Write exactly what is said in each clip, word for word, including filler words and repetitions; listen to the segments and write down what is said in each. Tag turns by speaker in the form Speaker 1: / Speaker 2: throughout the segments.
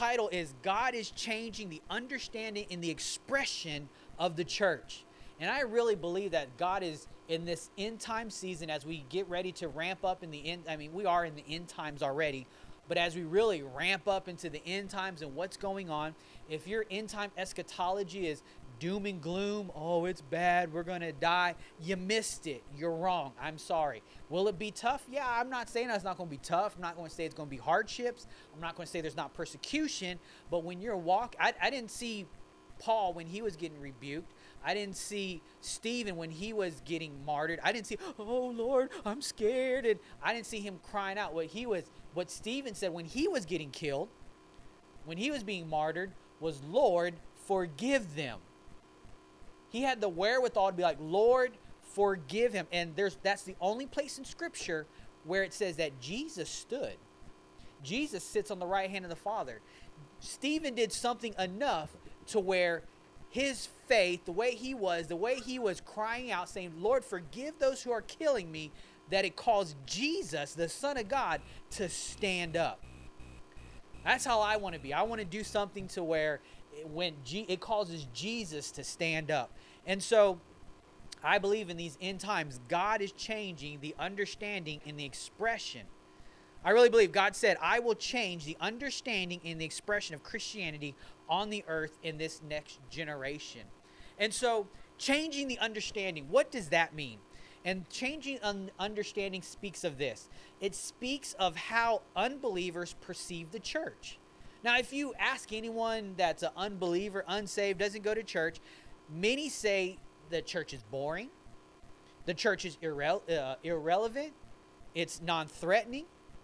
Speaker 1: title is God is Changing the Understanding and the Expression of the Church. And I really believe that God is in this end time season as we get ready to ramp up in the end. I mean, we are in the end times already, but as we really ramp up into the end times and what's going on, if your end time eschatology is doom and gloom, oh, it's bad, we're going to die, you missed it. You're wrong. I'm sorry. Will it be tough? Yeah, I'm not saying it's not going to be tough. I'm not going to say it's going to be hardships. I'm not going to say there's not persecution. But when you're walking, I, I didn't see Paul when he was getting rebuked. I didn't see Stephen when he was getting martyred. I didn't see, oh, Lord, I'm scared. And I didn't see him crying out. What he was, what Stephen said when he was getting killed, when he was being martyred, was, Lord, forgive them. He had the wherewithal to be like, Lord, forgive him. And there's that's the only place in Scripture where it says that Jesus stood. Jesus sits on the right hand of the Father. Stephen did something enough to where his faith, the way he was, the way he was crying out, saying, Lord, forgive those who are killing me, that it caused Jesus, the Son of God, to stand up. That's how I want to be. I want to do something to where it, when G, it causes Jesus to stand up. And so I believe in these end times, God is changing the understanding and the expression. I really believe God said, I will change the understanding and the expression of Christianity on the earth in this next generation. And so changing the understanding, what does that mean? And changing un- understanding speaks of this. It speaks of how unbelievers perceive the church. Now, if you ask anyone that's an unbeliever, unsaved, doesn't go to church, many say the church is boring, the church is irre- uh, irrelevant, it's non-threatening,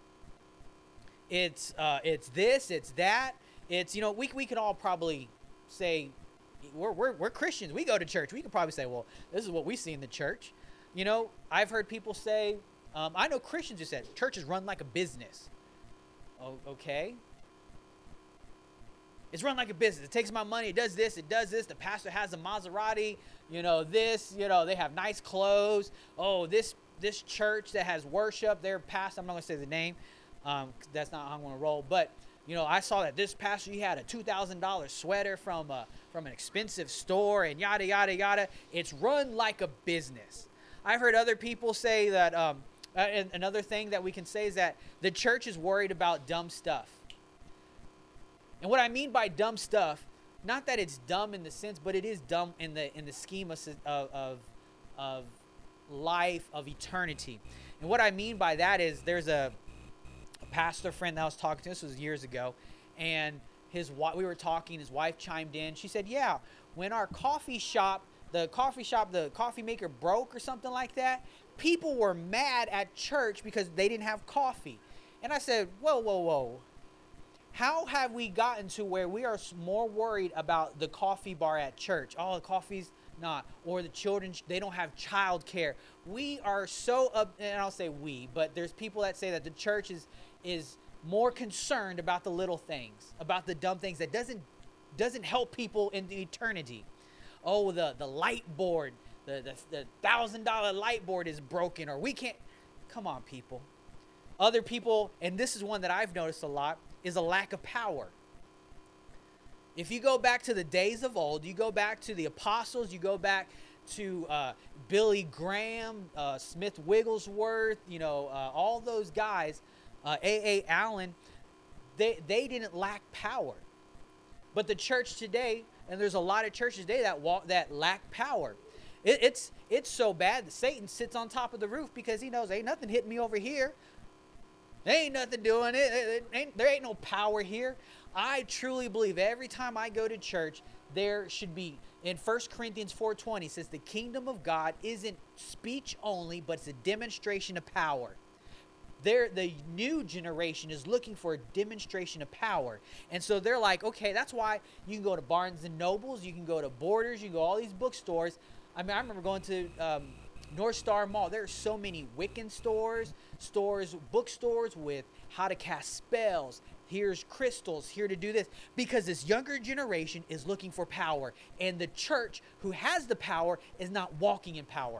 Speaker 1: it's uh, it's this, it's that, it's, you know, we we could all probably say, we're, we're, we're Christians, we go to church, we could probably say, well, this is what we see in the church. You know, I've heard people say, um, I know Christians who said, church is run like a business. Oh, okay. It's run like a business. It takes my money. It does this. It does this. The pastor has a Maserati. You know, this, you know, they have nice clothes. Oh, this this church that has worship, their pastor, I'm not going to say the name. Um, that's not how I'm going to roll. But, you know, I saw that this pastor, he had a two thousand dollars sweater from, a, from an expensive store and yada, yada, yada. It's run like a business. I've heard other people say that, um, uh, and another thing that we can say is that the church is worried about dumb stuff. And what I mean by dumb stuff, not that it's dumb in the sense, but it is dumb in the in the scheme of of of life, of eternity. And what I mean by that is there's a, a pastor friend that I was talking to, this was years ago, and his we were talking, his wife chimed in. She said, yeah, when our coffee shop, the coffee shop, the coffee maker broke or something like that, people were mad at church because they didn't have coffee. And I said, whoa, whoa, whoa. How have we gotten to where we are more worried about the coffee bar at church? Oh, the coffee's not. Or the children, they don't have child care. We are so, up, and I'll say we, but there's people that say that the church is is more concerned about the little things, about the dumb things that doesn't doesn't help people in the eternity. Oh, the, the light board, the, the, the one thousand dollars light board is broken, or we can't. Come on, people. Other people, and this is one that I've noticed a lot, is a lack of power. If you go back to the days of old, you go back to the apostles, you go back to uh, Billy Graham, uh, Smith Wigglesworth, you know, uh, all those guys, uh, A A Allen, they, they didn't lack power. But the church today, and there's a lot of churches today that walk, that lack power. It, it's it's so bad that Satan sits on top of the roof because he knows ain't nothing hitting me over here. There ain't nothing doing it. it ain't, there ain't no power here. I truly believe every time I go to church, there should be, in First Corinthians four twenty, says the kingdom of God isn't speech only, but it's a demonstration of power. They're, the new generation is looking for a demonstration of power. And so they're like, okay, that's why you can go to Barnes and Nobles, you can go to Borders, you can go to all these bookstores. I mean, I remember going to um, North Star Mall. There are so many Wiccan stores, stores, bookstores with how to cast spells. Here's crystals, here to do this. Because this younger generation is looking for power. And the church who has the power is not walking in power.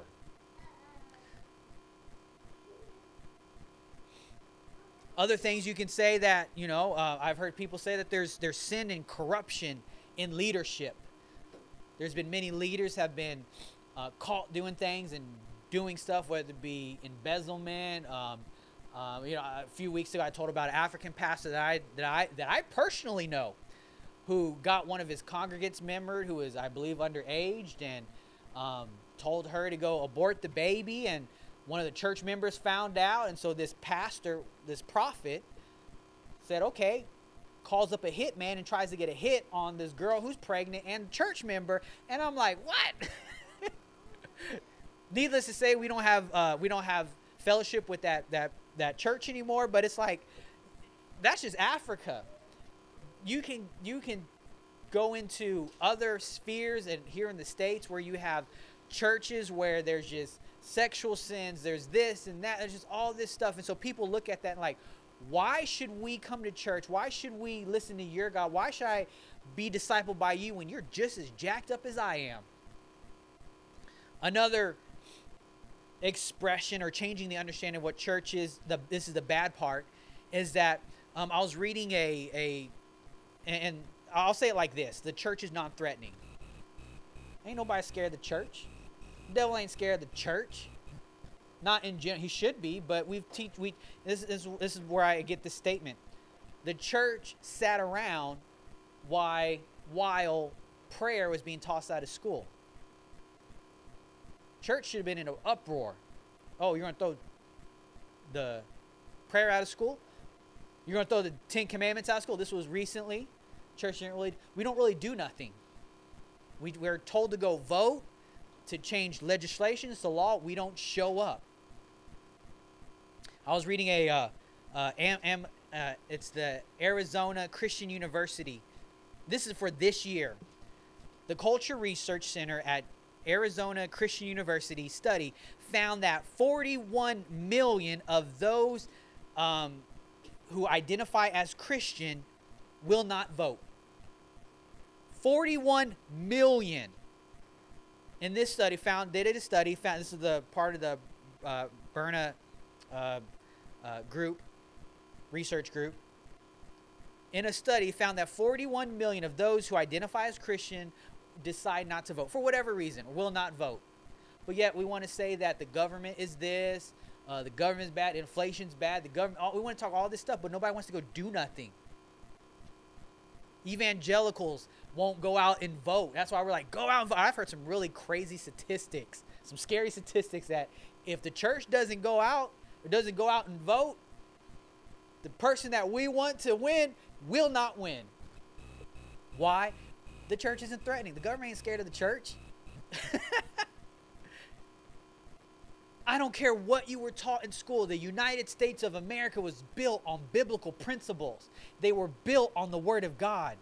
Speaker 1: Other things you can say that, you know, uh, I've heard people say that there's there's sin and corruption in leadership. There's been many leaders have been uh, caught doing things and doing stuff, whether it be embezzlement. Um, um, you know, a few weeks ago I told about an African pastor that I that I that I personally know, who got one of his congregants member who was, I believe, underage, and um, told her to go abort the baby, and one of the church members found out, and so this pastor, this prophet, said, okay, calls up a hitman and tries to get a hit on this girl who's pregnant and church member, and I'm like, what? Needless to say, we don't have uh, we don't have fellowship with that that that church anymore, but it's like, that's just Africa. You can you can go into other spheres, and here in the States where you have churches where there's just sexual sins, there's this and that, there's just all this stuff. And so people look at that and like, why should we come to church? Why should we listen to your God? Why should I be discipled by you when you're just as jacked up as I am? Another expression or changing the understanding of what church is, the this is the bad part, is that um, I was reading a, a, and I'll say it like this, the church is non-threatening. Ain't nobody scared of the church. The devil ain't scared of the church. Not in general. He should be, but we've teach we this is this is where I get this statement. The church sat around why while prayer was being tossed out of school. Church should have been in an uproar. Oh, you're gonna throw the prayer out of school? You're gonna throw the Ten Commandments out of school? This was recently. Church didn't really we don't really do nothing. We we're told to go vote, to change legislation, it's the law. We don't show up. I was reading a, uh, uh, am, am, uh, it's the Arizona Christian University. This is for this year. The Culture Research Center at Arizona Christian University study found that forty-one million of those um, who identify as Christian will not vote. forty-one million. In this study, found they did a study. Found this is the part of the uh, Berna uh, uh, group, research group. In a study, found that forty-one million of those who identify as Christian decide not to vote for whatever reason, will not vote. But yet, we want to say that the government is this, uh, the government is bad, inflation's bad. The government. All, we want to talk all this stuff, but nobody wants to go do nothing. Evangelicals won't go out and vote. That's why we're like, go out and vote. I've heard some really crazy statistics, some scary statistics that if the church doesn't go out or doesn't go out and vote, the person that we want to win will not win. Why? The church isn't threatening. The government ain't scared of the church. I don't care what you were taught in school. The United States of America was built on biblical principles. They were built on the Word of God.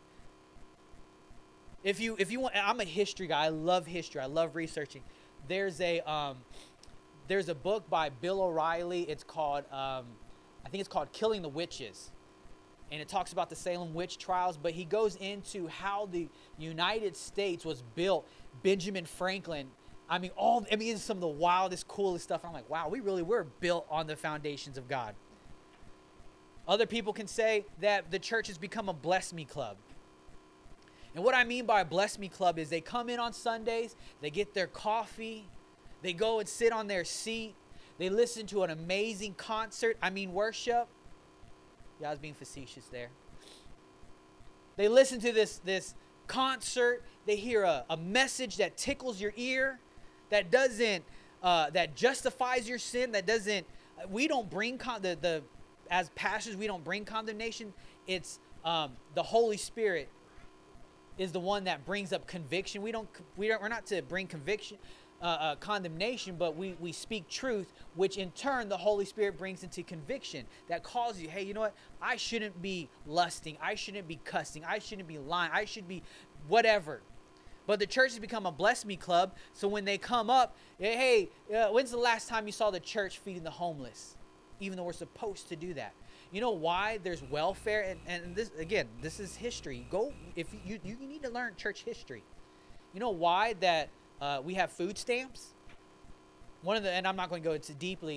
Speaker 1: If you if you want, I'm a history guy. I love history. I love researching. There's a um, there's a book by Bill O'Reilly. It's called um, I think it's called Killing the Witches, and it talks about the Salem witch trials. But he goes into how the United States was built. Benjamin Franklin. I mean, all I mean, it's some of the wildest, coolest stuff. I'm like, wow, we really were built on the foundations of God. Other people can say that the church has become a bless me club. And what I mean by a bless me club is they come in on Sundays, they get their coffee, they go and sit on their seat, they listen to an amazing concert, I mean worship. Yeah, I was being facetious there. They listen to this, this concert, they hear a, a message that tickles your ear, that doesn't, uh, that justifies your sin, that doesn't, we don't bring, con- the, the as pastors, we don't bring condemnation. It's um, the Holy Spirit is the one that brings up conviction. We don't, we don't, we're not to bring conviction, uh, uh, condemnation, but we, we speak truth, which in turn the Holy Spirit brings into conviction that calls you, hey, you know what? I shouldn't be lusting. I shouldn't be cussing. I shouldn't be lying. I should be whatever. But the church has become a bless me club. So when they come up, hey, uh, when's the last time you saw the church feeding the homeless? Even though we're supposed to do that. You know why there's welfare? And, and this, again, this is history. Go, if you, you, you need to learn church history. You know why that uh, we have food stamps? One of the, and I'm not going to go into deeply,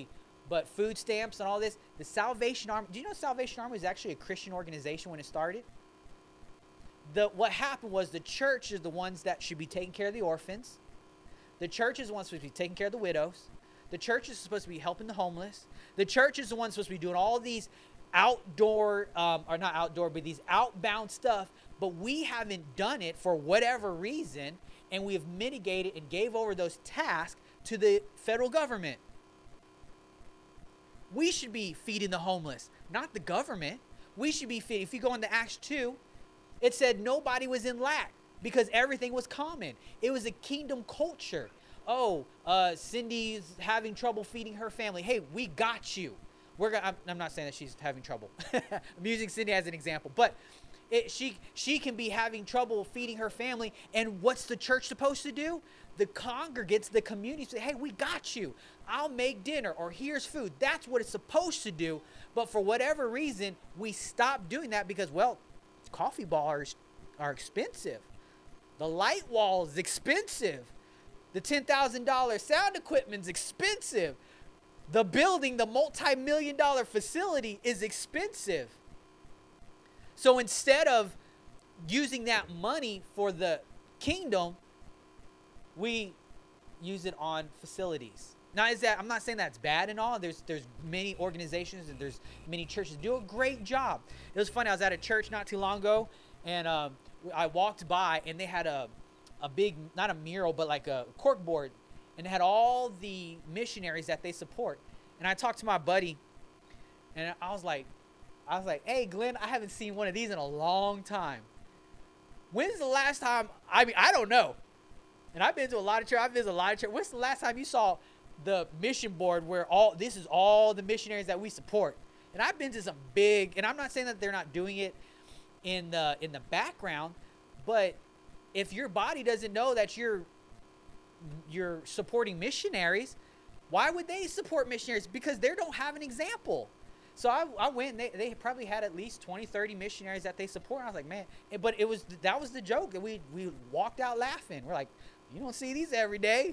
Speaker 1: but food stamps and all this. The Salvation Army, do you know Salvation Army was actually a Christian organization when it started? The, what happened was the church is the ones that should be taking care of the orphans. The church is the ones supposed to be taking care of the widows. The church is supposed to be helping the homeless. The church is the one supposed to be doing all these outdoor, um, or not outdoor, but these outbound stuff. But we haven't done it for whatever reason, and we have mitigated and gave over those tasks to the federal government. We should be feeding the homeless, not the government. We should be feeding. If you go into Acts two, it said nobody was in lack because everything was common. It was a kingdom culture. Oh, uh, Cindy's having trouble feeding her family. Hey, we got you. We're gonna, I'm, I'm not saying that she's having trouble. I'm using Cindy as an example. But it, she, she can be having trouble feeding her family. And what's the church supposed to do? The congregates, the community say, hey, we got you. I'll make dinner, or here's food. That's what it's supposed to do. But for whatever reason, we stopped doing that because, well, coffee bars are expensive. The light wall is expensive. The ten thousand dollars sound equipment's expensive. The building, the multi-million dollar facility is expensive. So instead of using that money for the kingdom, we use it on facilities. Now, is that, I'm not saying that's bad and all. There's there's many organizations and there's many churches do a great job. It was funny. I was at a church not too long ago, and um, I walked by, and they had a a big, not a mural, but like a cork board, and it had all the missionaries that they support. And I talked to my buddy, and I was like, I was like, hey, Glenn, I haven't seen one of these in a long time. When's the last time? I mean, I don't know. And I've been to a lot of church. I've visited a lot of church. When's the last time you saw the mission board where all this is all the missionaries that we support? And I've been to some big, and I'm not saying that they're not doing it in the in the background, but if your body doesn't know that you're you're supporting missionaries, why would they support missionaries? Because they don't have an example. So I, I went, and they, they probably had at least twenty, thirty missionaries that they support. And I was like, man, but it was, that was the joke. And we, we walked out laughing. We're like, you don't see these every day.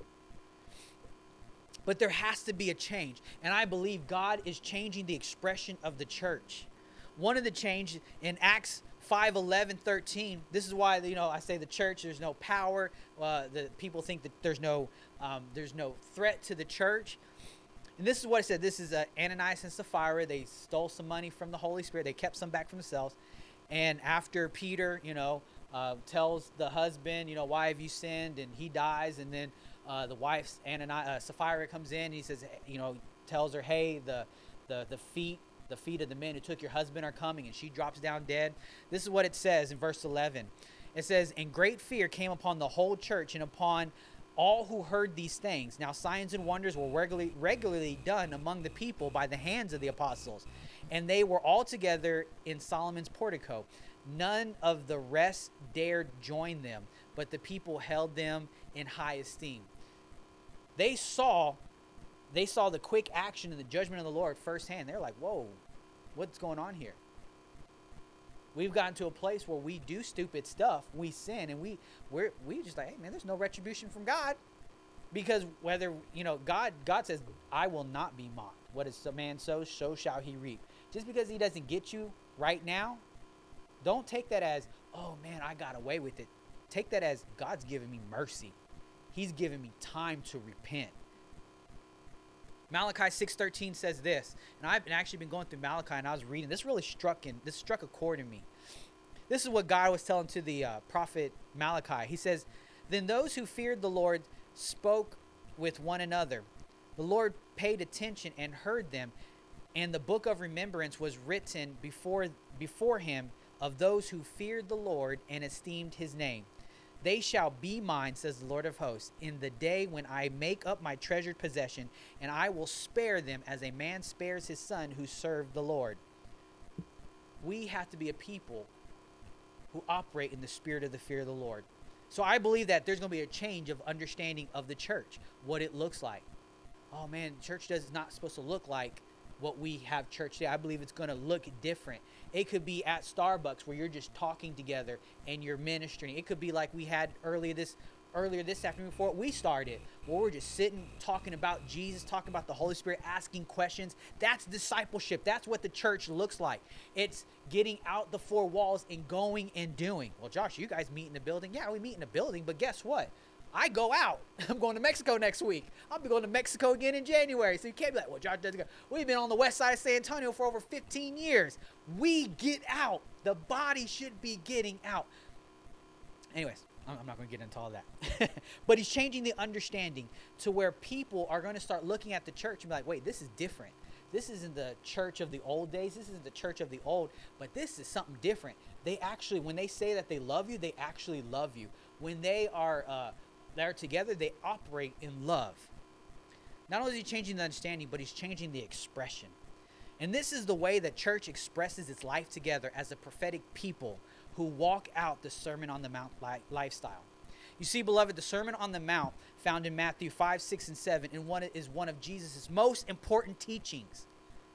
Speaker 1: But there has to be a change. And I believe God is changing the expression of the church. One of the changes in Acts five, eleven, thirteen, this is why, you know, I say the church, there's no power. Uh, the people think that there's no, um, there's no threat to the church. And this is what it said. This is uh, Ananias and Sapphira. They stole some money from the Holy Spirit. They kept some back for themselves. And after Peter, you know, uh, tells the husband, you know, why have you sinned? And he dies. And then uh, the wife's Ananias, uh, Sapphira comes in. And he says, you know, tells her, hey, the the the feet, the feet of the men who took your husband are coming. And she drops down dead. This is what it says in verse eleven. It says, and great fear came upon the whole church and upon all who heard these things. Now signs and wonders were regularly, regularly done among the people by the hands of the apostles. And they were all together in Solomon's portico. None of the rest dared join them, but the people held them in high esteem. They saw, they saw the quick action and the judgment of the Lord firsthand. They're like, whoa, what's going on here? We've gotten to a place where we do stupid stuff, we sin, and we we're we just like, hey man, there's no retribution from God, because whether you know God God says, I will not be mocked. What is a man sows, so shall he reap. Just because he doesn't get you right now, don't take that as, oh man, I got away with it. Take that as God's giving me mercy. He's giving me time to repent. Malachi six thirteen says this, and I've been actually been going through Malachi, and I was reading. This really struck in. This struck a chord in me. This is what God was telling to the uh, prophet Malachi. He says, "Then those who feared the Lord spoke with one another. The Lord paid attention and heard them, and the book of remembrance was written before before him of those who feared the Lord and esteemed his name. They shall be mine, says the Lord of hosts, in the day when I make up my treasured possession, and I will spare them as a man spares his son who served the Lord." We have to be a people who operate in the spirit of the fear of the Lord. So I believe that there's going to be a change of understanding of the church, what it looks like. Oh man, church does not supposed to look like what we have church today. I believe it's going to look different. It could be at Starbucks where you're just talking together and you're ministering. It could be like we had earlier this earlier this afternoon before we started, where we're just sitting, talking about Jesus, talking about the Holy Spirit, asking questions. That's discipleship. That's what the church looks like. It's getting out the four walls and going and doing. Well, Josh, you guys meet in the building. Yeah, we meet in the building, but guess what? I go out. I'm going to Mexico next week. I'll be going to Mexico again in January. So you can't be like, well, Josh doesn't go. We've been on the west side of San Antonio for over fifteen years. We get out. The body should be getting out. Anyways, I'm not going to get into all that. But he's changing the understanding to where people are going to start looking at the church and be like, wait, this is different. This isn't the church of the old days. This isn't the church of the old, but this is something different. They actually, when they say that they love you, they actually love you. When they are uh, they're together, they operate in love. Not only is he changing the understanding, but he's changing the expression. And this is the way that church expresses its life together as a prophetic people who walk out the Sermon on the Mount li- lifestyle. You see, beloved, the Sermon on the Mount found in Matthew five, six, and seven and one is one of Jesus' most important teachings.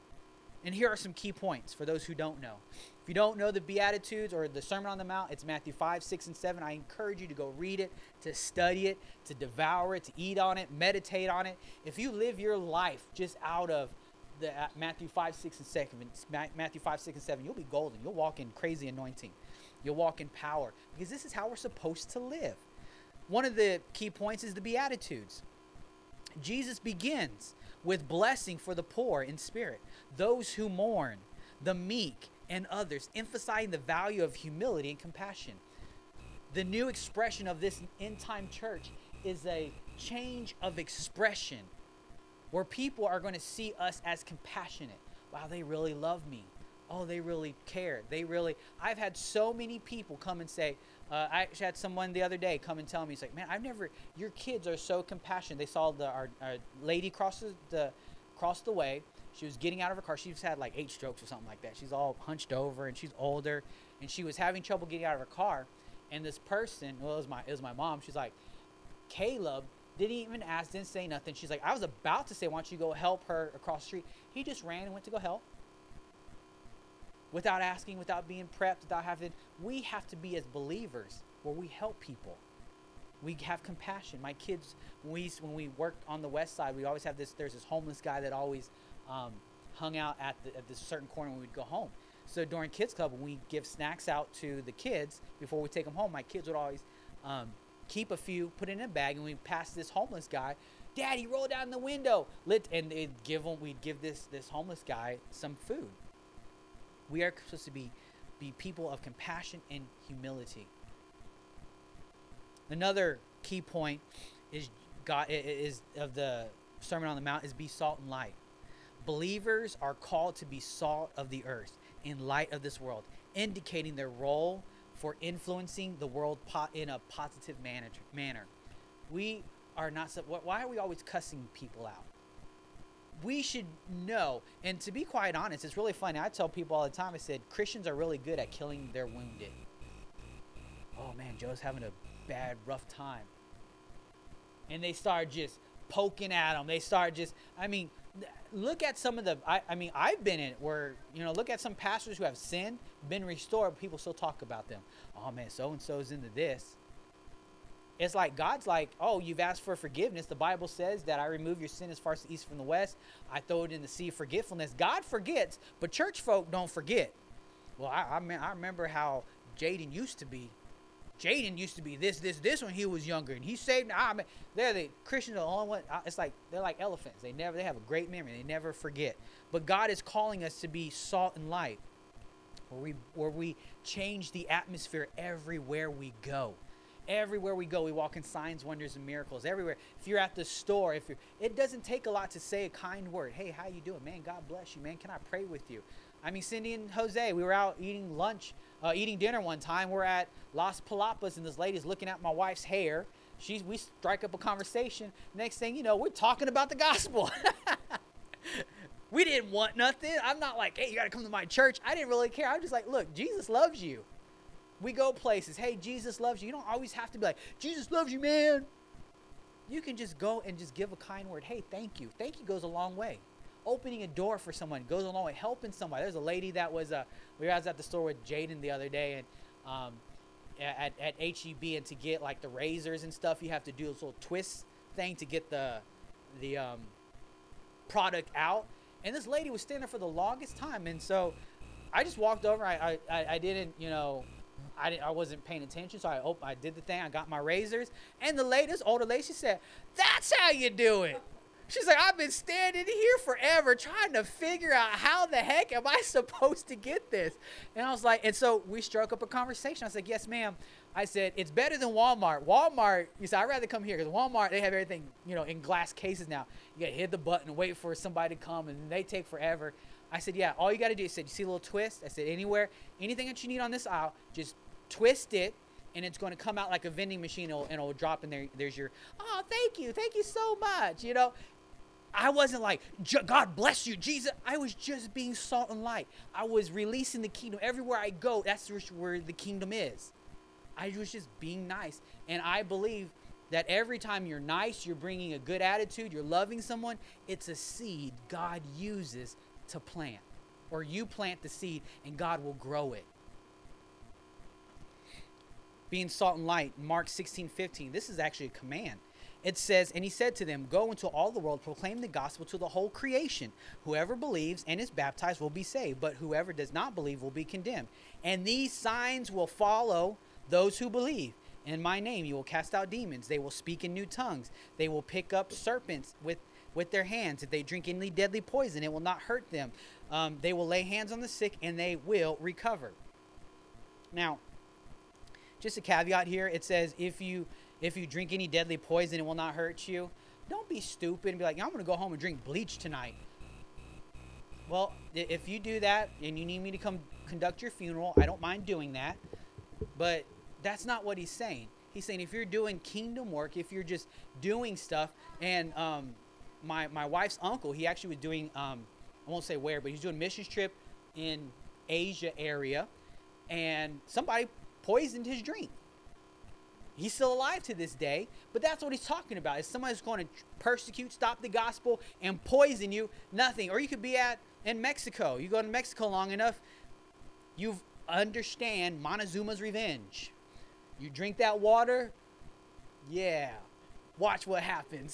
Speaker 1: And here are some key points for those who don't know. If you don't know the Beatitudes or the Sermon on the Mount, it's Matthew five, six, and seven. I encourage you to go read it, to study it, to devour it, to eat on it, meditate on it. If you live your life just out of the uh, Matthew five, six, and seven, Matthew five, six, and seven, you'll be golden. You'll walk in crazy anointing. You'll walk in power because this is how we're supposed to live. One of the key points is the Beatitudes. Jesus begins with blessing for the poor in spirit, those who mourn, the meek, and others, emphasizing the value of humility and compassion. The new expression of this end-time church is a change of expression where people are going to see us as compassionate. Wow, they really love me. Oh, they really care. They really, I've had so many people come and say, uh, I actually had someone the other day come and tell me, he's like, man, I've never, your kids are so compassionate. They saw the our, our lady cross the, the, cross the way. She was getting out of her car. She's had like eight strokes or something like that. She's all hunched over and she's older and she was having trouble getting out of her car. And this person, well, it was my, it was my mom. She's like, Caleb didn't even ask, didn't say nothing. She's like, I was about to say, why don't you go help her across the street? He just ran and went to go help. Without asking, without being prepped, without having, we have to be as believers where we help people. We have compassion. My kids, when we, when we worked on the west side, we always have this, there's this homeless guy that always um, hung out at, the, at this certain corner when we'd go home. So during Kids Club, when we give snacks out to the kids before we take them home, my kids would always um, keep a few, put it in a bag, and we'd pass this homeless guy. Daddy, roll down the window. Lit, and they'd give them, we'd give this, this homeless guy some food. We are supposed to be, be people of compassion and humility. Another key point is God is of the Sermon on the Mount is be salt and light. Believers are called to be salt of the earth in light of this world, indicating their role for influencing the world po- in a positive manner. manner. We are not. Why are we always cussing people out? We should know, and to be quite honest, it's really funny. I tell people all the time, I said, Christians are really good at killing their wounded. Oh man, Joe's having a bad, rough time. And they start just poking at them. They start just, I mean, look at some of the, I, I mean, I've been in it where, you know, look at some pastors who have sinned, been restored, people still talk about them. Oh man, so-and-so's into this. It's like God's like, oh, you've asked for forgiveness. The Bible says that I remove your sin as far as the east from the west. I throw it in the sea of forgetfulness. God forgets, but church folk don't forget. Well, I, I, mean, I remember how Jaden used to be. Jaden used to be this, this, this when he was younger, and he saved. I mean, they're the Christians are the only one. It's like they're like elephants. They never, they have a great memory. They never forget. But God is calling us to be salt and light, where we, where we change the atmosphere everywhere we go. Everywhere we go, we walk in signs, wonders, and miracles. Everywhere. If you're at the store, if you're, it doesn't take a lot to say a kind word. Hey, how you doing, man? God bless you, man. Can I pray with you? I mean, Cindy and Jose, we were out eating lunch, uh, eating dinner one time. We're at Las Palapas, and this lady's looking at my wife's hair. She's, we strike up a conversation. Next thing you know, we're talking about the gospel. We didn't want nothing. I'm not like, hey, you got to come to my church. I didn't really care. I'm just like, look, Jesus loves you. We go places. Hey, Jesus loves you. You don't always have to be like, Jesus loves you, man. You can just go and just give a kind word. Hey, thank you. Thank you goes a long way. Opening a door for someone goes a long way. Helping somebody. There's a lady that was, uh, we was at the store with Jaden the other day, and um, at, at H E B, and to get like the razors and stuff, you have to do this little twist thing to get the the um, product out. And this lady was standing there for the longest time, and so I just walked over. I I, I didn't, you know, I didn't, I wasn't paying attention, so I op- I did the thing. I got my razors, and the lady, this older lady, she said, "That's how you do it." She's like, "I've been standing here forever trying to figure out how the heck am I supposed to get this." And I was like, and so we struck up a conversation. I said, "Yes, ma'am." I said, "It's better than Walmart. Walmart," you said, "I'd rather come here because Walmart, they have everything, you know, in glass cases now. You got to hit the button and wait for somebody to come, and they take forever." I said, "Yeah, all you got to do," I said, "you see a little twist?" I said, "Anywhere, anything that you need on this aisle, just twist it, and it's going to come out like a vending machine, and it'll, and it'll drop in there. There's your, oh, thank you. Thank you so much." You know, I wasn't like, "God bless you, Jesus." I was just being salt and light. I was releasing the kingdom. Everywhere I go, that's where the kingdom is. I was just being nice. And I believe that every time you're nice, you're bringing a good attitude, you're loving someone, it's a seed God uses to plant. Or you plant the seed and God will grow it. Being salt and light, Mark sixteen fifteen, this is actually a command. It says, "And he said to them, go into all the world, proclaim the gospel to the whole creation. Whoever believes and is baptized will be saved, but whoever does not believe will be condemned. And these signs will follow those who believe. In my name you will cast out demons. They will speak in new tongues. They will pick up serpents with, with their hands. If they drink any deadly poison, it will not hurt them. Um, they will lay hands on the sick, and they will recover." Now, just a caveat here. It says, if you if you drink any deadly poison, it will not hurt you. Don't be stupid and be like, "I'm going to go home and drink bleach tonight." Well, if you do that and you need me to come conduct your funeral, I don't mind doing that. But that's not what he's saying. He's saying if you're doing kingdom work, if you're just doing stuff, and um, my my wife's uncle, he actually was doing, um, I won't say where, but he's doing a missions trip in Asia area, and somebody poisoned his drink. He's still alive to this day, but that's what he's talking about. Is somebody's going to persecute, stop the gospel, and poison you? Nothing. Or you could be at in Mexico. You go to Mexico long enough, you understand Montezuma's revenge. You drink that water, yeah. Watch what happens.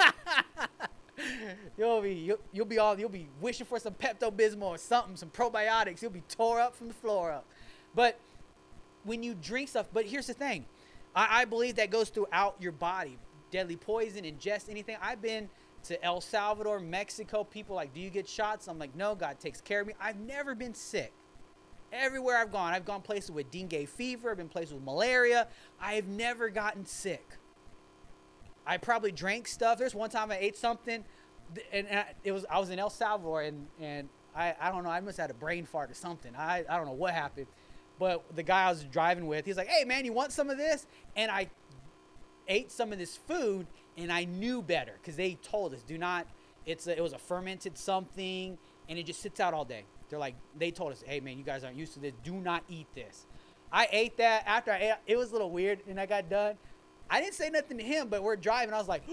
Speaker 1: you'll be you'll, you'll be all you'll be wishing for some Pepto-Bismol or something, some probiotics. You'll be tore up from the floor up. But when you drink stuff, but here's the thing. I, I believe that goes throughout your body. Deadly poison, ingest, anything. I've been to El Salvador, Mexico. People are like, "Do you get shots?" I'm like, "No, God takes care of me." I've never been sick. Everywhere I've gone, I've gone places with dengue fever. I've been places with malaria. I've never gotten sick. I probably drank stuff. There's one time I ate something, and, and I, it was I was in El Salvador, and and I I don't know. I must have had a brain fart or something. I I don't know what happened. But the guy I was driving with, he's like, "Hey, man, you want some of this?" And I ate some of this food, and I knew better because they told us, do not, it's a, it was a fermented something, and it just sits out all day. They're like, they told us, "Hey, man, you guys aren't used to this. Do not eat this." I ate that. After I ate, it was a little weird, and I got done. I didn't say nothing to him, but we're driving. I was like,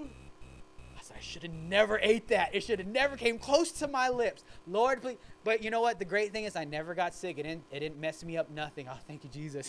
Speaker 1: I said, I should have never ate that. It should have never came close to my lips. Lord, please. But you know what? The great thing is I never got sick. It didn't, it didn't mess me up, nothing. Oh, thank you, Jesus.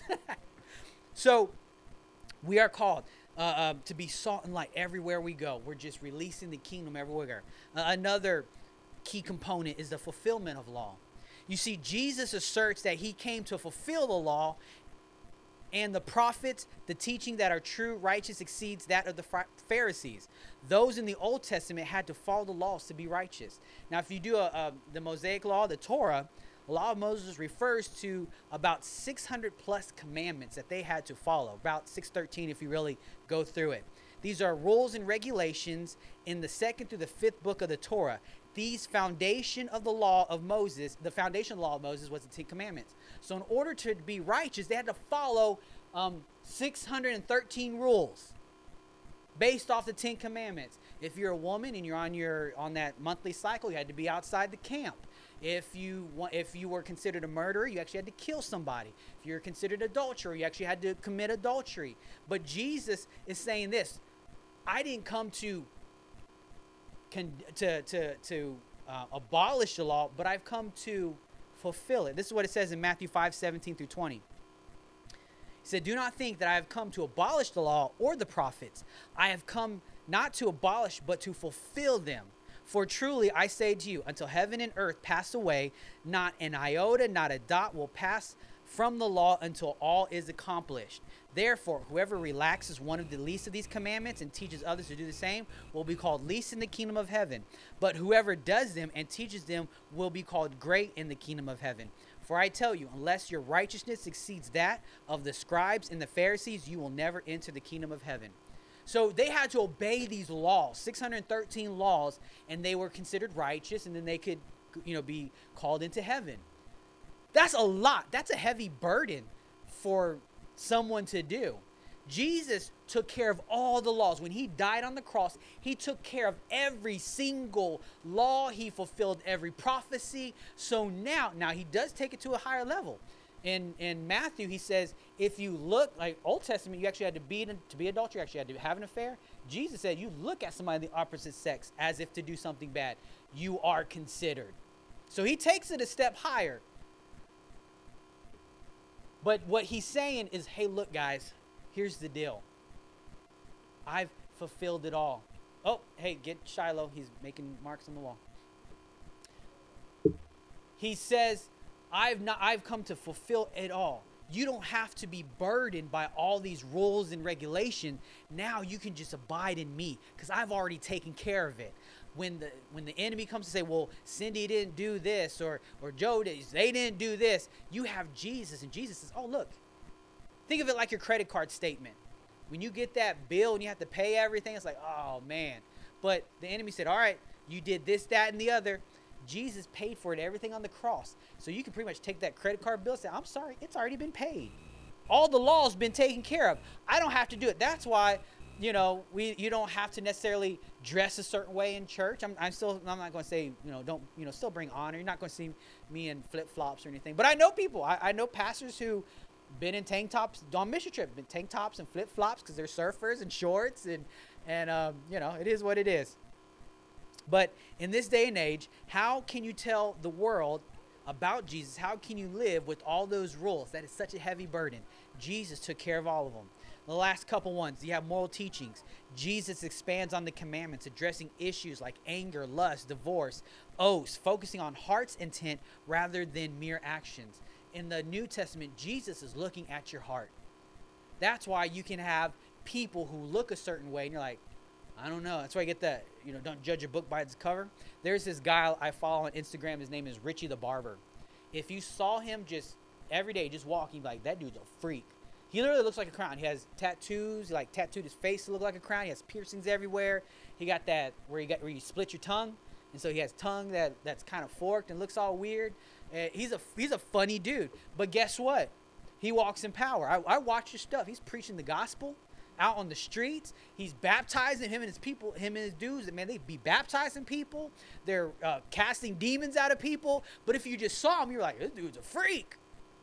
Speaker 1: So we are called uh, uh, to be salt and light everywhere we go. We're just releasing the kingdom everywhere. Uh, another key component is the fulfillment of law. You see, Jesus asserts that he came to fulfill the law and the prophets. The teaching that are true, righteous exceeds that of the Pharisees. Those in the Old Testament had to follow the laws to be righteous. Now, if you do a, a, the Mosaic law, the Torah, the law of Moses refers to about six hundred plus commandments that they had to follow, about six thirteen if you really go through it. These are rules and regulations in the second through the fifth book of the Torah. These foundation of the law of Moses, the foundation of the law of Moses was the Ten Commandments. So in order to be righteous, they had to follow um, six hundred thirteen rules based off the Ten Commandments. If you're a woman and you're on your on that monthly cycle, you had to be outside the camp. If you if you were considered a murderer, you actually had to kill somebody. If you're considered an adulterer, you actually had to commit adultery. But Jesus is saying this: I didn't come to to to to uh, abolish the law, but I've come to fulfill it. This is what it says in Matthew five seventeen through twenty. He said, do not think that I have come to abolish the law or the prophets. I have come not to abolish, but to fulfill them. For truly I say to you, until heaven and earth pass away, not an iota, not a dot will pass from the law until all is accomplished. Therefore, whoever relaxes one of the least of these commandments and teaches others to do the same will be called least in the kingdom of heaven. But whoever does them and teaches them will be called great in the kingdom of heaven. For I tell you, unless your righteousness exceeds that of the scribes and the Pharisees, you will never enter the kingdom of heaven. So they had to obey these laws, six hundred thirteen laws, and they were considered righteous, and then they could, you know, be called into heaven. That's a lot. That's a heavy burden for someone to do. Jesus took care of all the laws. When he died on the cross, he took care of every single law. He fulfilled every prophecy. So now, now he does take it to a higher level. In in Matthew, he says, if you look, like Old Testament, you actually had to be to be adultery, you actually had to have an affair. Jesus said, you look at somebody of the opposite sex as if to do something bad. You are considered. So he takes it a step higher. But what he's saying is, hey, look, guys, here's the deal. I've fulfilled it all. Oh, hey, get Shiloh. He's making marks on the wall. He says, I've not I've come to fulfill it all. You don't have to be burdened by all these rules and regulations. Now you can just abide in me because I've already taken care of it. When the when the enemy comes to say, well, Cindy didn't do this, or or Joe did, they didn't do this, you have Jesus, and Jesus says, oh, look, think of it like your credit card statement. When you get that bill and you have to pay everything, it's like, oh, man. But the enemy said, all right, you did this, that, and the other. Jesus paid for it, everything on the cross. So you can pretty much take that credit card bill and say, I'm sorry, it's already been paid. All the law's been taken care of. I don't have to do it. That's why, you know, we you don't have to necessarily dress a certain way in church. I'm, I'm still, I'm not going to say, you know, don't, you know, still bring honor. You're not going to see me in flip-flops or anything. But I know people. I, I know pastors who been in tank tops on mission trip, been tank tops and flip-flops because they're surfers and shorts. And, and um, you know, it is what it is. But in this day and age, how can you tell the world about Jesus? How can you live with all those rules? That is such a heavy burden. Jesus took care of all of them. The last couple ones, you have moral teachings. Jesus expands on the commandments, addressing issues like anger, lust, divorce, oaths, focusing on heart's intent rather than mere actions. In the New Testament, Jesus is looking at your heart. That's why you can have people who look a certain way, and you're like, I don't know. That's why I get that, you know, don't judge a book by its cover. There's this guy I follow on Instagram. His name is Richie the Barber. If you saw him just every day, just walking, like, that dude's a freak. He literally looks like a clown. He has tattoos, like tattooed his face to look like a clown. He has piercings everywhere. He got that where you got where you split your tongue, and so he has tongue that that's kind of forked and looks all weird. Uh, he's a he's a funny dude. But guess what? He walks in power. I, I watch his stuff. He's preaching the gospel out on the streets. He's baptizing him and his people, him and his dudes. Man, they be baptizing people. They're uh, casting demons out of people. But if you just saw him, you're like, this dude's a freak.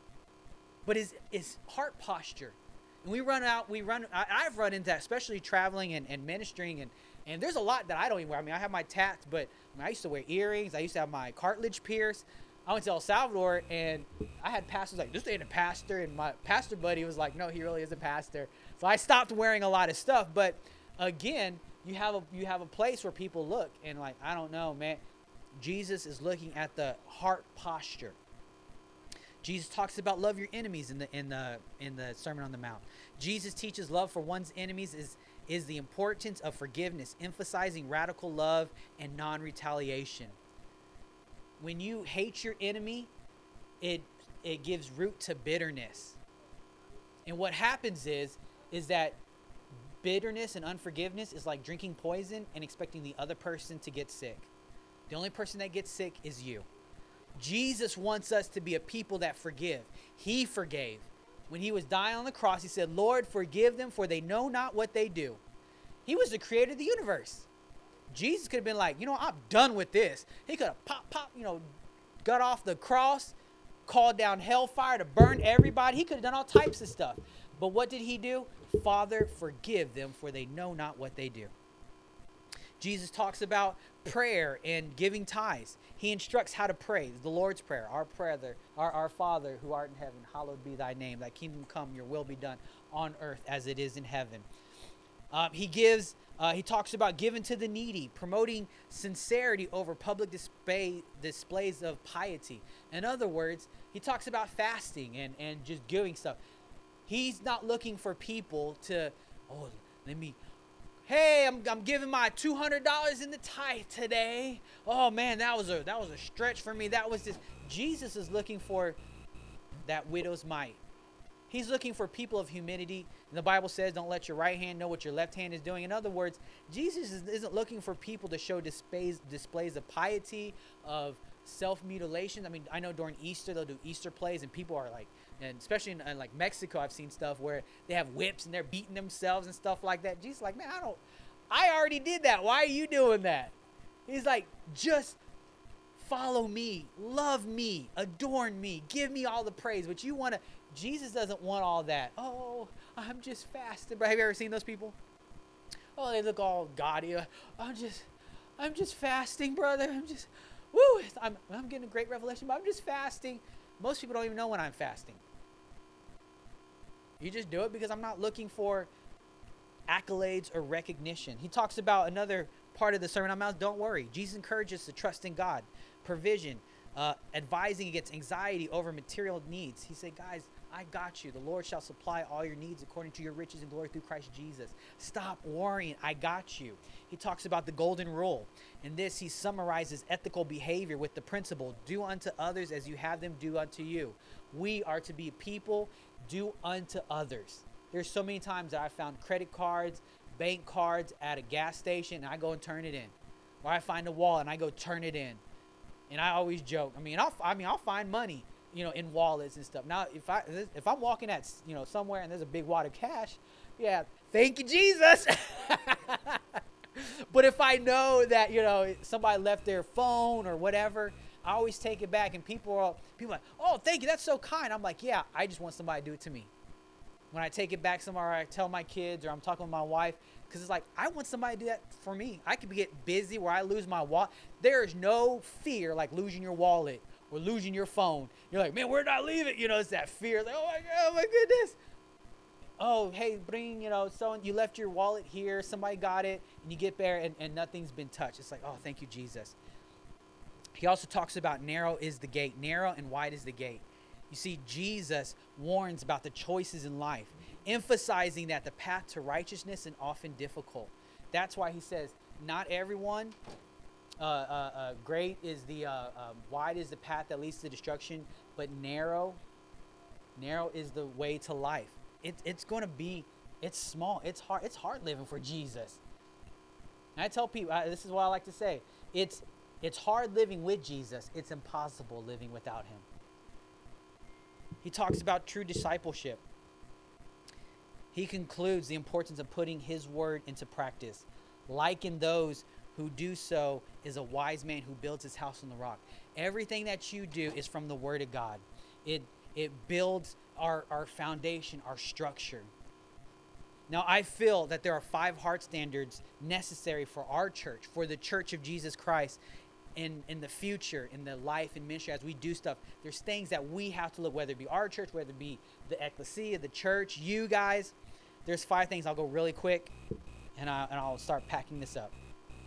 Speaker 1: But his his heart posture. And we run out, we run, I, I've run into that, especially traveling and, and ministering. And, and there's a lot that I don't even wear. I mean, I have my tats, but I, mean, I used to wear earrings. I used to have my cartilage pierced. I went to El Salvador, and I had pastors like, this ain't a pastor. And my pastor buddy was like, no, he really is a pastor. So I stopped wearing a lot of stuff. But again, you have a you have a place where people look, and like, I don't know, man. Jesus is looking at the heart posture. Jesus talks about love your enemies in the in the in the Sermon on the Mount. Jesus teaches love for one's enemies is is the importance of forgiveness, emphasizing radical love and non-retaliation. When you hate your enemy, it it gives root to bitterness. And what happens is is that bitterness and unforgiveness is like drinking poison and expecting the other person to get sick. The only person that gets sick is you. Jesus wants us to be a people that forgive. He forgave. When he was dying on the cross, he said, Lord, forgive them, for they know not what they do. He was the creator of the universe. Jesus could have been like, you know, I'm done with this. He could have pop, pop, you know, got off the cross, called down hellfire to burn everybody. He could have done all types of stuff. But what did he do? Father, forgive them, for they know not what they do. Jesus talks about prayer and giving tithes. He instructs how to pray. The Lord's Prayer, our prayer, our, our Father who art in heaven, hallowed be thy name. Thy kingdom come, your will be done on earth as it is in heaven. Um, he gives, uh, he talks about giving to the needy, promoting sincerity over public display, displays of piety. In other words, he talks about fasting and, and just giving stuff. He's not looking for people to, oh, let me, hey, I'm I'm giving my two hundred dollars in the tithe today. Oh man, that was a that was a stretch for me. That was just, Jesus is looking for that widow's mite. He's looking for people of humility. And the Bible says, don't let your right hand know what your left hand is doing. In other words, Jesus is, isn't looking for people to show displays, displays of piety, of self-mutilation. I mean, I know during Easter, they'll do Easter plays, and people are like, and especially in, in like Mexico, I've seen stuff where they have whips and they're beating themselves and stuff like that. Jesus is like, man, I don't, I already did that. Why are you doing that? He's like, just follow me, love me, adorn me, give me all the praise. But you want to, Jesus doesn't want all that. Oh, I'm just fasting. Have you ever seen those people? Oh, they look all gaudy. I'm just, I'm just fasting, brother. I'm just, woo. I'm, I'm getting a great revelation, but I'm just fasting. Most people don't even know when I'm fasting. You just do it because I'm not looking for accolades or recognition. He talks about another part of the Sermon on the Mount. Don't worry. Jesus encourages us to trust in God, provision, uh, advising against anxiety over material needs. He said, guys, I got you. The Lord shall supply all your needs according to your riches and glory through Christ Jesus. Stop worrying. I got you. He talks about the golden rule. In this, he summarizes ethical behavior with the principle, do unto others as you have them do unto you. We are to be a people, do unto others. There's so many times that I found credit cards, bank cards at a gas station, and I go and turn it in. Or I find a wallet and I go turn it in. And I always joke. I mean, I'll, I mean, I'll find money, you know, in wallets and stuff. Now, if I if I'm walking at, you know, somewhere and there's a big wad of cash, yeah, thank you, Jesus. But if I know that, you know, somebody left their phone or whatever, I always take it back. And people are people are like, oh, thank you, that's so kind. I'm like, yeah, I just want somebody to do it to me. When I take it back somewhere, I tell my kids or I'm talking with my wife, because it's like, I want somebody to do that for me. I could get busy where I lose my wallet. There is no fear like losing your wallet or losing your phone. You're like, man, where did I leave it? You know, it's that fear. Like, oh my God, oh my goodness. Oh, hey, bring, you know, so you left your wallet here. Somebody got it. And you get there and, and nothing's been touched. It's like, oh, thank you, Jesus. He also talks about narrow is the gate. Narrow and wide is the gate. You see, Jesus warns about the choices in life, emphasizing that the path to righteousness is often difficult. That's why he says, not everyone, uh, uh, uh, great is the, uh, uh, wide is the path that leads to destruction, but narrow, narrow is the way to life. It, it's going to be, it's small, it's hard, it's hard living for Jesus. And I tell people, I, this is what I like to say, it's, it's hard living with Jesus, it's impossible living without him. He talks about true discipleship. He concludes the importance of putting his word into practice. Like in those who do so is a wise man who builds his house on the rock. Everything that you do is from the word of God. It it builds our, our foundation, our structure. Now, I feel that there are five heart standards necessary for our church, for the Church of Jesus Christ, in in the future, in the life and ministry as we do stuff. There's things that we have to look, whether it be our church, whether it be the ecclesia, the church, you guys. There's five things. I'll go really quick, and, I, and I'll start packing this up.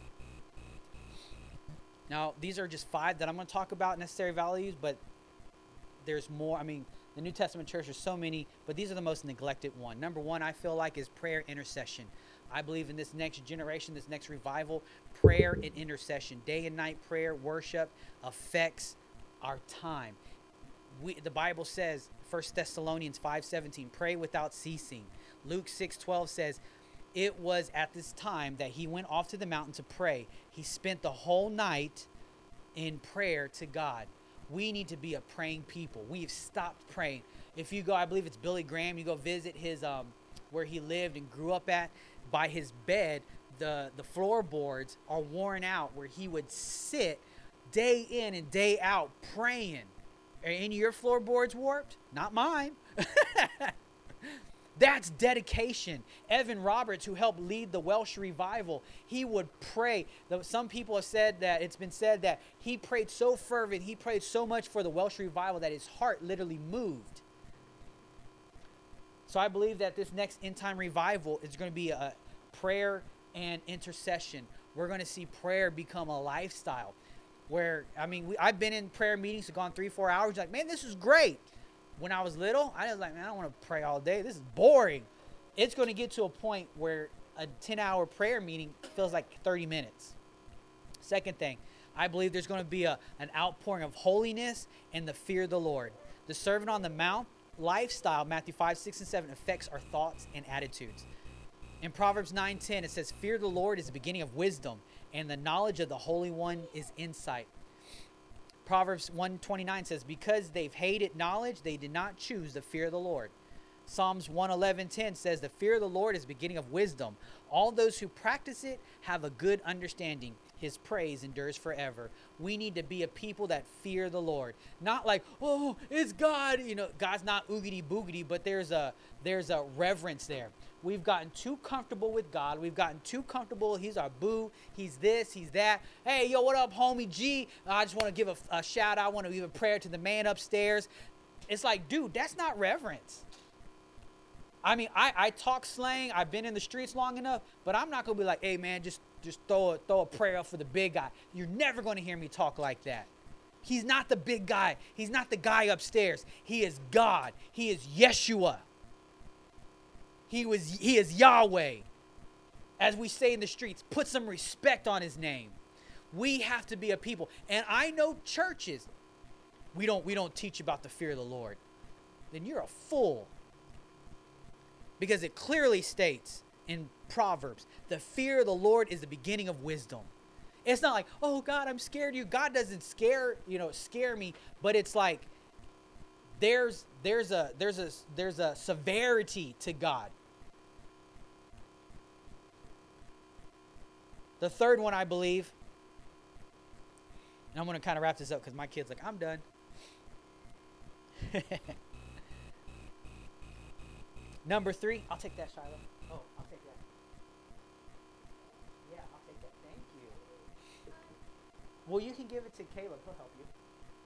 Speaker 1: Now, these are just five that I'm going to talk about, necessary values, but there's more. I mean, the New Testament church, there's so many, but these are the most neglected one. Number one, I feel like, is prayer intercession. I believe in this next generation, this next revival, prayer and intercession, day and night prayer, worship affects our time. We, the Bible says, First Thessalonians five seventeen, pray without ceasing. Luke six twelve says, it was at this time that he went off to the mountain to pray. He spent the whole night in prayer to God. We need to be a praying people. We've stopped praying. If you go, I believe it's Billy Graham, you go visit his, um, where he lived and grew up at, by his bed, the, the floorboards are worn out where he would sit day in and day out praying. Are any of your floorboards warped? Not mine. That's dedication. Evan Roberts, who helped lead the Welsh revival, he would pray. Some people have said that it's been said that he prayed so fervent, he prayed so much for the Welsh revival that his heart literally moved. So I believe that this next end time revival is going to be a prayer and intercession. We're going to see prayer become a lifestyle. Where, I mean, we, I've been in prayer meetings, gone three, four hours, like, man, this is great. When I was little, I was like, man, I don't want to pray all day. This is boring. It's going to get to a point where a ten-hour prayer meeting feels like thirty minutes. Second thing, I believe there's going to be a, an outpouring of holiness and the fear of the Lord. The Sermon on the Mount lifestyle, Matthew five, six, and seven, affects our thoughts and attitudes. In Proverbs nine ten, it says, fear of the Lord is the beginning of wisdom, and the knowledge of the Holy One is insight. Proverbs one twenty-nine says, because they've hated knowledge, they did not choose the fear of the Lord. Psalms one eleven ten says, the fear of the Lord is the beginning of wisdom. All those who practice it have a good understanding. His praise endures forever. We need to be a people that fear the Lord. Not like, oh, it's God. You know, God's not oogity boogity, but there's a there's a reverence there. We've gotten too comfortable with God. We've gotten too comfortable. He's our boo. He's this. He's that. Hey, yo, what up, homie G? I just want to give a, a shout out. I want to give a prayer to the man upstairs. It's like, dude, that's not reverence. I mean, I, I talk slang. I've been in the streets long enough, but I'm not going to be like, hey, man, just, just throw, a, throw a prayer up for the big guy. You're never going to hear me talk like that. He's not the big guy. He's not the guy upstairs. He is God. He is Yeshua. He was he is Yahweh. As we say in the streets, put some respect on his name. We have to be a people. And I know churches, we don't we don't teach about the fear of the Lord. Then you're a fool. Because it clearly states in Proverbs, the fear of the Lord is the beginning of wisdom. It's not like, oh God, I'm scared of you. God doesn't scare, you know, scare me, but it's like there's there's a there's a there's a severity to God. The third one, I believe, and I'm going to kind of wrap this up because my kid's like, I'm done. Number three, I'll take that, Shiloh. Oh, I'll take that. Yeah, I'll take that. Thank you. Well, you can give it to Caleb. He'll help you.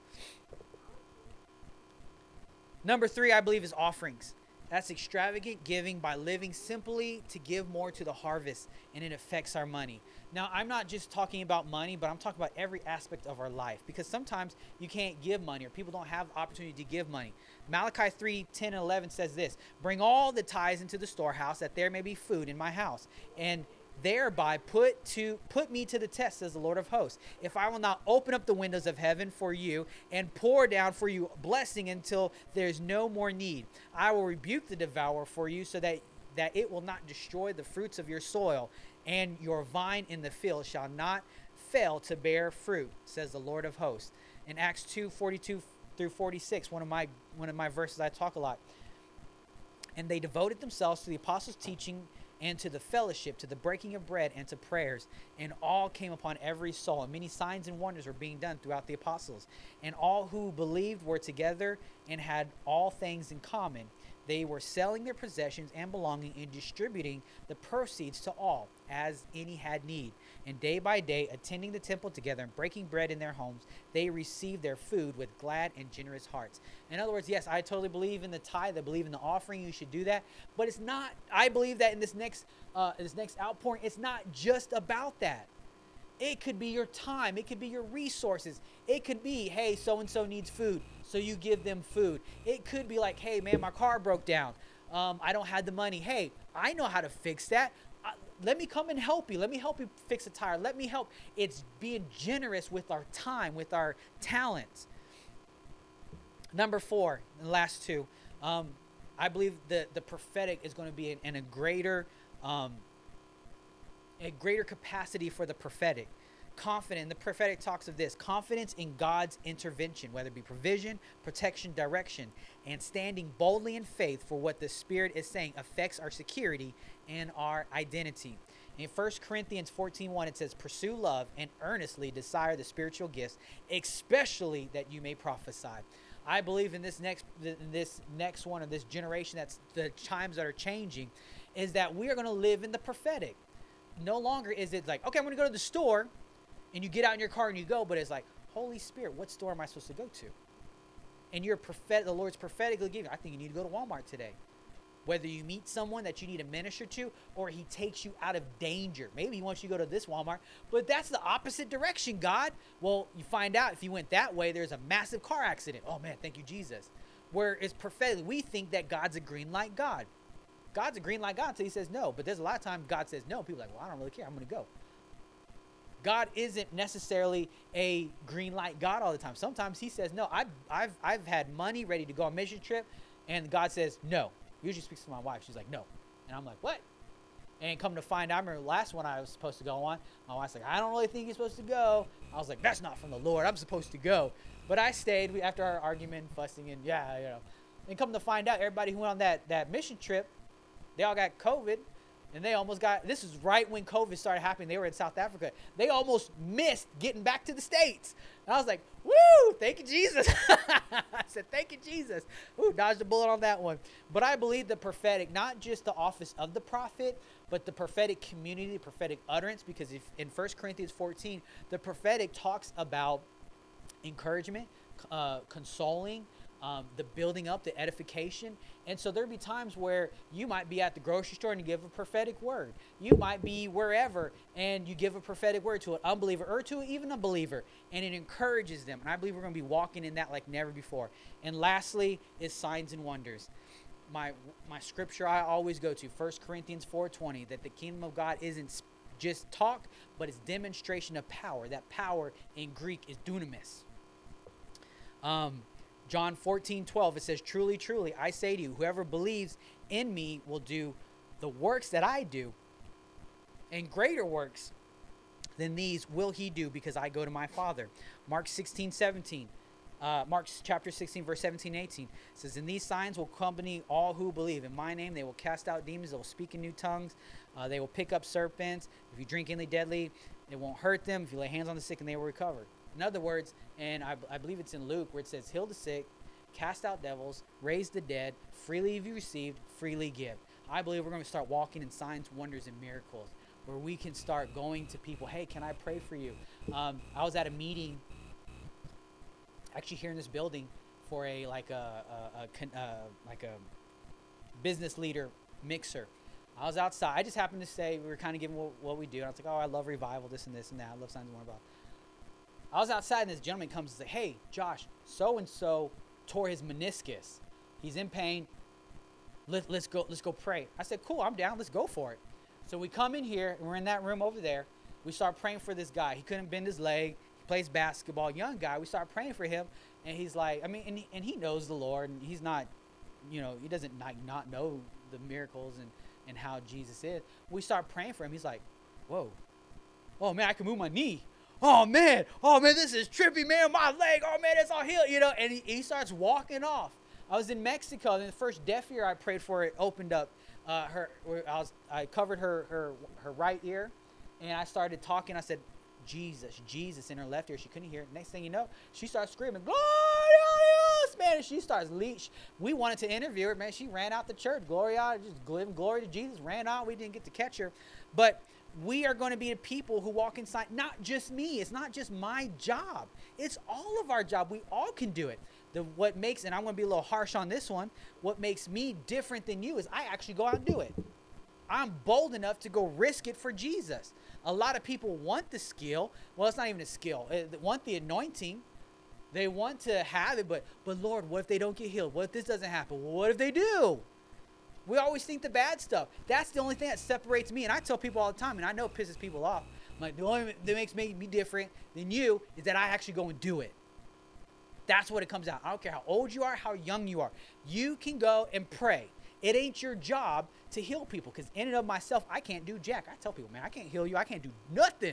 Speaker 1: Number three, I believe, is offerings. That's extravagant giving by living simply to give more to the harvest, and it affects our money. Now, I'm not just talking about money, but I'm talking about every aspect of our life, because sometimes you can't give money or people don't have the opportunity to give money. Malachi three, ten, and eleven says this, bring all the tithes into the storehouse that there may be food in my house, and thereby put to put me to the test, says the Lord of hosts, if I will not open up the windows of heaven for you and pour down for you blessing until there's no more need. I will rebuke the devourer for you so that that it will not destroy the fruits of your soil, and your vine in the field shall not fail to bear fruit, says the Lord of hosts. In Acts two, forty-two through forty-six, one of my one of my verses I talk a lot. And they devoted themselves to the apostles' teaching and to the fellowship, to the breaking of bread, and to prayers. And all came upon every soul. And many signs and wonders were being done throughout the apostles. And all who believed were together and had all things in common. They were selling their possessions and belonging and distributing the proceeds to all, as any had need. And day by day, attending the temple together and breaking bread in their homes, they received their food with glad and generous hearts. In other words, yes, I totally believe in the tithe. I believe in the offering. You should do that. But it's not, I believe that in this next, uh, this next outpouring, it's not just about that. It could be your time. It could be your resources. It could be, hey, so-and-so needs food, so you give them food. It could be like, hey, man, my car broke down. Um, I don't have the money. Hey, I know how to fix that. Uh, let me come and help you. Let me help you fix a tire. Let me help. It's being generous with our time, with our talents. Number four, the last two, um, I believe the, the prophetic is going to be in, in a greater um a greater capacity for the prophetic. Confident, the prophetic talks of this, confidence in God's intervention, whether it be provision, protection, direction, and standing boldly in faith for what the Spirit is saying affects our security and our identity. In First Corinthians fourteen one, it says, pursue love and earnestly desire the spiritual gifts, especially that you may prophesy. I believe in this next in this next one, or this generation, that's the times that are changing, is that we are going to live in the prophetic. No longer is it like, okay, I'm going to go to the store, and you get out in your car and you go, but it's like, Holy Spirit, what store am I supposed to go to? And you're prophet, the Lord's prophetically giving, I think you need to go to Walmart today. Whether you meet someone that you need to minister to, or he takes you out of danger. Maybe he wants you to go to this Walmart, but that's the opposite direction, God. Well, you find out if you went that way, there's a massive car accident. Oh man, thank you, Jesus. Where it's prophetic. We think that God's a green light God. God's a green light God until he says no. But there's a lot of times God says no. People are like, well, I don't really care. I'm going to go. God isn't necessarily a green light God all the time. Sometimes he says no. I've, I've, I've had money ready to go on a mission trip, and God says no. Usually speaks to my wife. She's like, no. And I'm like, what? And come to find out, I remember the last one I was supposed to go on, my wife's like, I don't really think you're supposed to go. I was like, that's not from the Lord. I'm supposed to go. But I stayed we, after our argument, fussing, and yeah, you know. And come to find out, everybody who went on that, that mission trip, they all got COVID. And they almost got, this is right when COVID started happening. They were in South Africa. They almost missed getting back to the States. And I was like, woo, thank you, Jesus. I said, thank you, Jesus. Ooh, dodged a bullet on that one. But I believe the prophetic, not just the office of the prophet, but the prophetic community, the prophetic utterance. Because if in First Corinthians fourteen, the prophetic talks about encouragement, uh, consoling, Um, the building up, the edification. And so there'd be times where you might be at the grocery store and you give a prophetic word. You might be wherever and you give a prophetic word to an unbeliever or to even a believer, and it encourages them. And I believe we're going to be walking in that like never before. And lastly is signs and wonders. My my scripture I always go to, First Corinthians four twenty, that the kingdom of God isn't just talk, but it's demonstration of power. That power in Greek is dunamis. Um, John fourteen twelve, it says, truly, truly, I say to you, whoever believes in me will do the works that I do, and greater works than these will he do, because I go to my Father. Mark sixteen seventeen, uh, Mark chapter sixteen, verse seventeen, eighteen says, and these signs will accompany all who believe. In my name, they will cast out demons, they will speak in new tongues, uh, they will pick up serpents. If you drink anything deadly, it won't hurt them. If you lay hands on the sick, and they will recover. In other words, and I, I believe it's in Luke, where it says, heal the sick, cast out devils, raise the dead, freely have you received, freely give. I believe we're going to start walking in signs, wonders, and miracles, where we can start going to people, hey, can I pray for you? Um, I was at a meeting, actually here in this building, for a like a, a, a uh, like a business leader mixer. I was outside. I just happened to say, we were kind of giving what, what we do. And I was like, oh, I love revival, this and this and that. I love signs and wonders. I was outside, and this gentleman comes and says, hey, Josh, so-and-so tore his meniscus. He's in pain. Let, let's go let's go pray. I said, cool, I'm down. Let's go for it. So we come in here, and we're in that room over there. We start praying for this guy. He couldn't bend his leg. He plays basketball, young guy. We start praying for him, and he's like, I mean, and he, and he knows the Lord, and he's not, you know, he doesn't not, not know the miracles and, and how Jesus is. We start praying for him. He's like, whoa. Oh, man, I can move my knee. Oh, man. Oh, man, this is trippy, man. My leg. Oh, man, it's all healed, you know. And he, he starts walking off. I was in Mexico, and the first deaf ear I prayed for, it opened up. Uh, her, I was, I covered her, her, her right ear, and I started talking. I said, Jesus, Jesus, in her left ear. She couldn't hear it. Next thing you know, she starts screaming, Gloria a Dios, man. And she starts leech. We wanted to interview her, man. She ran out the church. Gloria, just giving glory to Jesus. Ran out. We didn't get to catch her. But we are going to be the people who walk inside. Not just me. It's not just my job. It's all of our job. We all can do it. The what makes, and I'm going to be a little harsh on this one, what makes me different than you is I actually go out and do it. I'm bold enough to go risk it for Jesus. A lot of people want the skill. Well, it's not even a skill. They want the anointing. They want to have it, but but Lord, what if they don't get healed? What if this doesn't happen? Well, what if they do? We always think the bad stuff. That's the only thing that separates me. And I tell people all the time, and I know it pisses people off. I'm like, the only thing that makes me different than you is that I actually go and do it. That's what it comes out. I don't care how old you are, how young you are. You can go and pray. It ain't your job to heal people, because in and of myself, I can't do jack. I tell people, man, I can't heal you. I can't do nothing.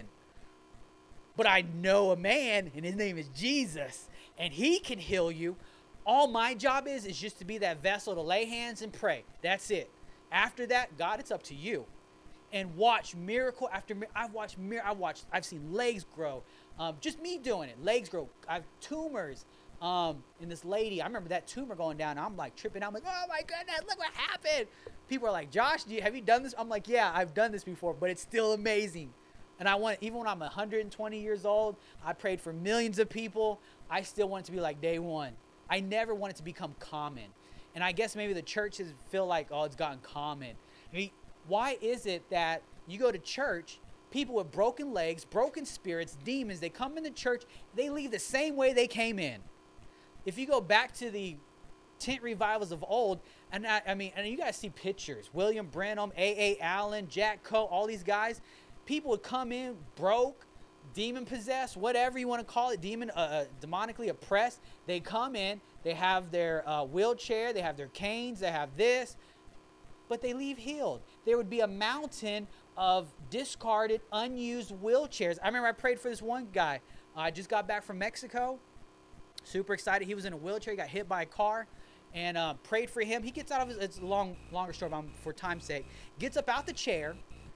Speaker 1: But I know a man, and his name is Jesus, and he can heal you. All my job is is just to be that vessel to lay hands and pray. That's it. After that, God, it's up to you. And watch miracle after miracle. I've watched mir- I've watched. I've seen legs grow. Um, just me doing it. Legs grow. I've tumors. Um, and this lady, I remember that tumor going down. I'm like tripping out. I'm like, oh my goodness, look what happened. People are like, Josh, do you, have you done this? I'm like, yeah, I've done this before, but it's still amazing. And I want, even when I'm one hundred twenty years old, I prayed for millions of people. I still want it to be like day one. I never want it to become common. And I guess maybe the churches feel like, oh, it's gotten common. I mean, why is it that you go to church, people with broken legs, broken spirits, demons, they come into church, they leave the same way they came in? If you go back to the tent revivals of old, and I, I mean, and you guys see pictures, William Branham, A A. Allen, Jack Coe, all these guys, people would come in broke, demon possessed, whatever you want to call it, demon, uh, uh, demonically oppressed. They come in, they have their uh, wheelchair, they have their canes, they have this, but they leave healed. There would be a mountain of discarded, unused wheelchairs. I remember I prayed for this one guy. I uh, just got back from Mexico. Super excited. He was in a wheelchair. He got hit by a car, and uh, prayed for him. He gets out of his, it's a long, longer story, but for time's sake, gets up out the chair,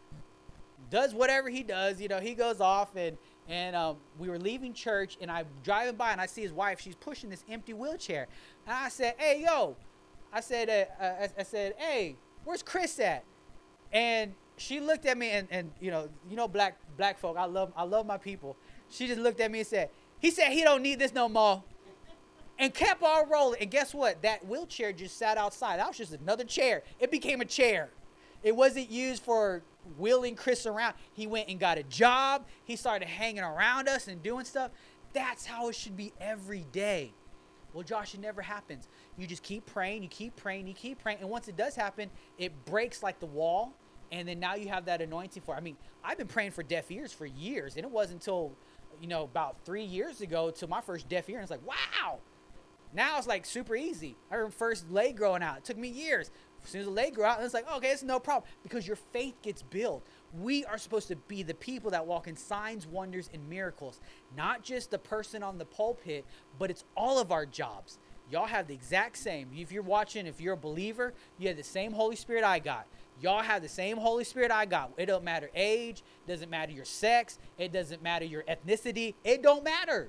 Speaker 1: does whatever he does. You know, he goes off, and and um, we were leaving church, and I'm driving by, and I see his wife. She's pushing this empty wheelchair, and I said, "Hey, yo," I said, uh, uh, I, I said, "Hey, where's Chris at?" And she looked at me, and, and you know, you know, black black folk. I love I love my people. She just looked at me and said, "He said he don't need this no more." And kept on rolling. And guess what? That wheelchair just sat outside. That was just another chair. It became a chair. It wasn't used for wheeling Chris around. He went and got a job. He started hanging around us and doing stuff. That's how it should be every day. Well, Josh, it never happens. You just keep praying. You keep praying. You keep praying. And once it does happen, it breaks like the wall. And then now you have that anointing for it. I mean, I've been praying for deaf ears for years. And it wasn't until, you know, about three years ago till my first deaf ear. And it's like, wow. Now it's like super easy. I remember first leg growing out. It took me years. As soon as the leg grew out, it's like, okay, it's no problem because your faith gets built. We are supposed to be the people that walk in signs, wonders, and miracles. Not just the person on the pulpit, but it's all of our jobs. Y'all have the exact same. If you're watching, if you're a believer, you have the same Holy Spirit I got. Y'all have the same Holy Spirit I got. It don't matter age. Doesn't matter your sex. It doesn't matter your ethnicity. It don't matter.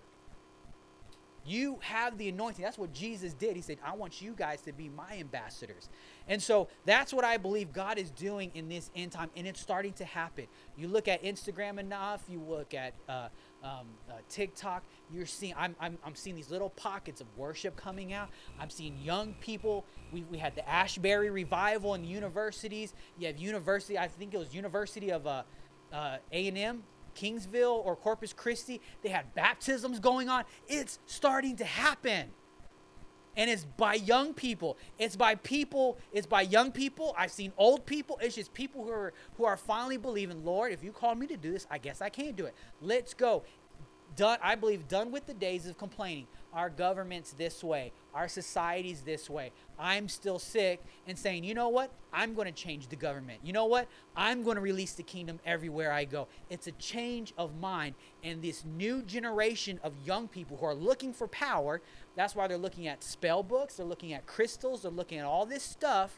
Speaker 1: You have the anointing. That's what Jesus did. He said, I want you guys to be my ambassadors. And so that's what I believe God is doing in this end time, and it's starting to happen. You look at Instagram enough, you look at uh, um, uh, TikTok, you're seeing, I'm, I'm, I'm seeing these little pockets of worship coming out. I'm seeing young people. We, we had the Ashbury revival in universities. You have university, I think it was University of uh, uh, A and M, Kingsville or Corpus Christi. They had baptisms going on. It's starting to happen. And it's by young people. It's by people. It's by young people. I've seen old people. It's just people who are who are finally believing, Lord, if you called me to do this, I guess I can do it. Let's go. Done, I believe, done with the days of complaining. Our government's this way. Our society's this way. I'm still sick and saying, you know what? I'm going to change the government. You know what? I'm going to release the kingdom everywhere I go. It's a change of mind. And this new generation of young people who are looking for power, that's why they're looking at spell books. They're looking at crystals. They're looking at all this stuff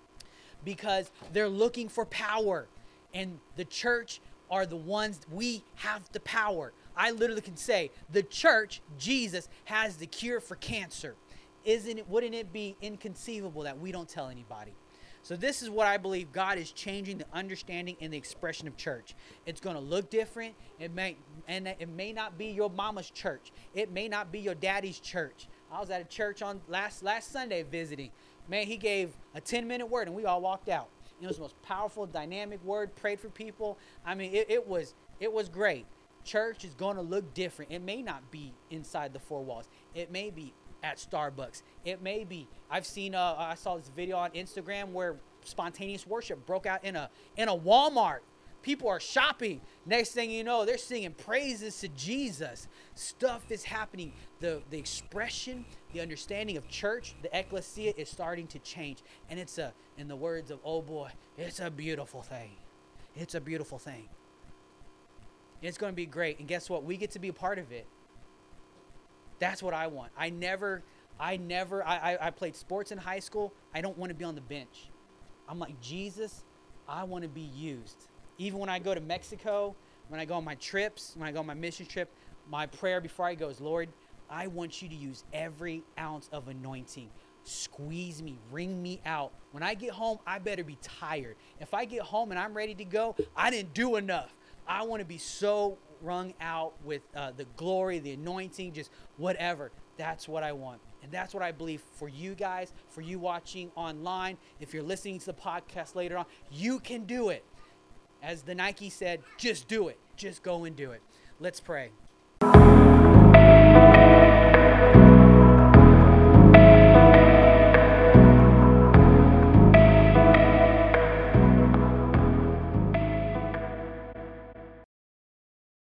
Speaker 1: because they're looking for power. And the church are the ones, we have the power. I literally can say the church, Jesus, has the cure for cancer. Isn't it, wouldn't it be inconceivable that we don't tell anybody? So this is what I believe God is changing the understanding and the expression of church. It's going to look different. It may, and it may not be your mama's church. It may not be your daddy's church. I was at a church on last, last Sunday visiting. Man, he gave a ten minute word and we all walked out. It was the most powerful, dynamic word, prayed for people. I mean, it, it was it was great. Church is going to look different. It may not be inside the four walls. It may be at Starbucks. It may be. I've seen. Uh, I saw this video on Instagram where spontaneous worship broke out in a in a Walmart. People are shopping. Next thing you know, they're singing praises to Jesus. Stuff is happening. The the expression, the understanding of church, the ecclesia is starting to change. And it's a, in the words of oh boy, it's a beautiful thing. It's a beautiful thing. It's going to be great. And guess what? We get to be a part of it. That's what I want. I never, I never, I, I, I played sports in high school. I don't want to be on the bench. I'm like, Jesus, I want to be used. Even when I go to Mexico, when I go on my trips, when I go on my mission trip, my prayer before I go is, Lord, I want you to use every ounce of anointing. Squeeze me, wring me out. When I get home, I better be tired. If I get home and I'm ready to go, I didn't do enough. I want to be so wrung out with uh, the glory, the anointing, just whatever. That's what I want. And that's what I believe for you guys, for you watching online. If you're listening to the podcast later on, you can do it. As the Nike said, just do it. Just go and do it. Let's pray.